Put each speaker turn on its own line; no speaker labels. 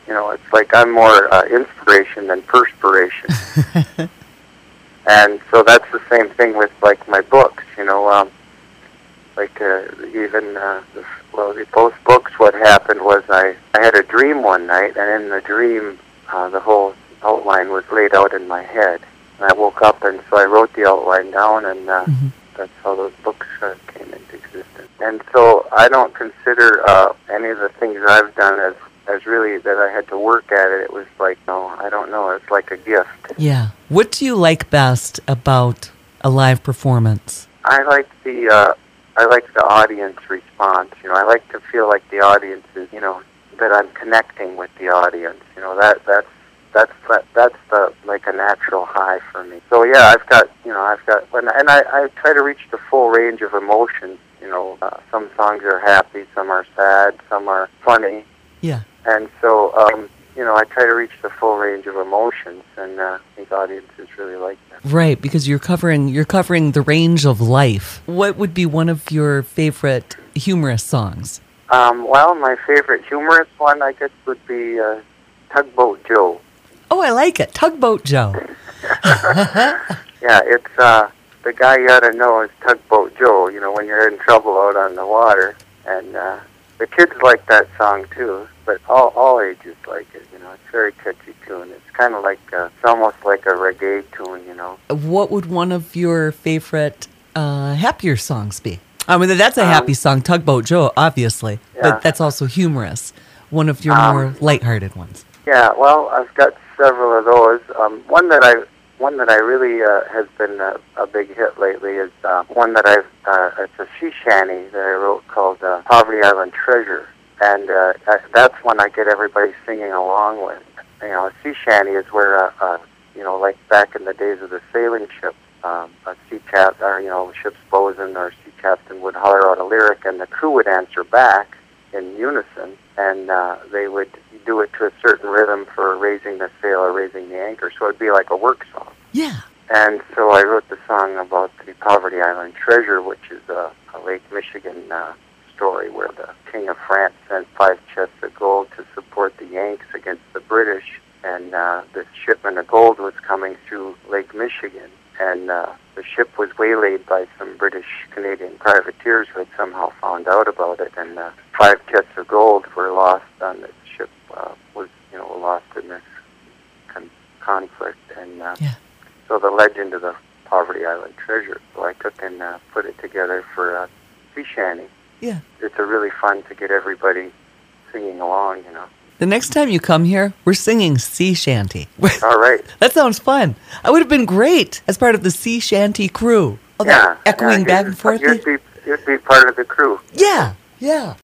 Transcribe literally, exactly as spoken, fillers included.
You know, it's like I'm more uh, inspiration than perspiration. And so that's the same thing with, like, my books, you know. Um, like, uh, even, uh, the, well, the, both books, what happened was I, I had a dream one night, and in the dream, uh, the whole outline was laid out in my head. And I woke up, and so I wrote the outline down, and uh, mm-hmm. that's how those books uh, came into existence. And so I don't consider uh, any of the things I've done as as really that I had to work at it. It was like, no, I don't know, it's like a gift.
Yeah. What do you like best about a live performance?
I like the uh, I like the audience response. You know, I like to feel like the audience is, you know, that I'm connecting with the audience. You know, that that's that's that, that's the like a natural high for me. So yeah, I've got you know I've got and I I try to reach the full range of emotions. You know, uh, some songs are happy, some are sad, some are funny.
Yeah.
And so, um, you know, I try to reach the full range of emotions, and uh, I think audiences really like that.
Right, because you're covering you're covering the range of life. What would be one of your favorite humorous songs?
Um, well, my favorite humorous one, I guess, would be uh, Tugboat Joe.
Oh, I like it, Tugboat Joe.
Yeah, it's uh, the guy you ought to know is Tugboat Joe. You know, when you're in trouble out on the water, and uh, the kids like that song too. But all all ages like it, you know. It's a very catchy tune. It's kind of like, uh, it's almost like a reggae tune, you know.
What would one of your favorite uh, happier songs be? I mean, that's a happy um, song, Tugboat Joe, obviously. Yeah. But that's also humorous. One of your um, more lighthearted ones.
Yeah, well, I've got several of those. Um, one that I one that I really uh, has been a, a big hit lately is uh, one that I've, uh, it's a sea shanty that I wrote called uh, Poverty Island Treasure. And uh, that's when I get everybody singing along with. You know, a sea shanty is where, uh, uh, you know, like back in the days of the sailing ship, um, a sea cap, or, you know, ship's bosun or sea captain would holler out a lyric, and the crew would answer back in unison, and uh, they would do it to a certain rhythm for raising the sail or raising the anchor. So it'd be like a work song.
Yeah.
And so I wrote the song about the Poverty Island Treasure, which is a, a Lake Michigan uh, story where the King of France sent five chests of gold to support the Yanks against the British, and uh, this shipment of gold was coming through Lake Michigan, and uh, the ship was waylaid by some British-Canadian privateers who had somehow found out about it, and uh, five chests of gold were lost on this ship, uh, was, you know, lost in this con- conflict, and uh,
yeah.
so the legend of the Poverty Island Treasure. So I took and uh, put it together for uh, sea shanty.
Yeah.
It's a really fun to get everybody singing along, you know.
The next time you come here, we're singing sea shanty.
All right.
That sounds fun. I would have been great as part of the sea shanty crew. Oh,
yeah.
Echoing
yeah,
back and forth.
You'd be, you'd be part of the crew.
Yeah, yeah.